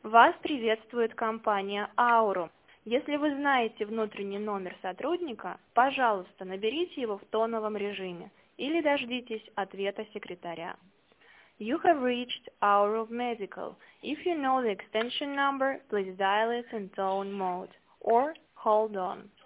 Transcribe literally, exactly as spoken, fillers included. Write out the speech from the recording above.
Вас приветствует компания Aurum. Если вы знаете внутренний номер сотрудника, пожалуйста, наберите его в тоновом режиме или дождитесь ответа секретаря. You have reached Aurum Medical. If you know the extension number, please dial it in tone mode or hold on.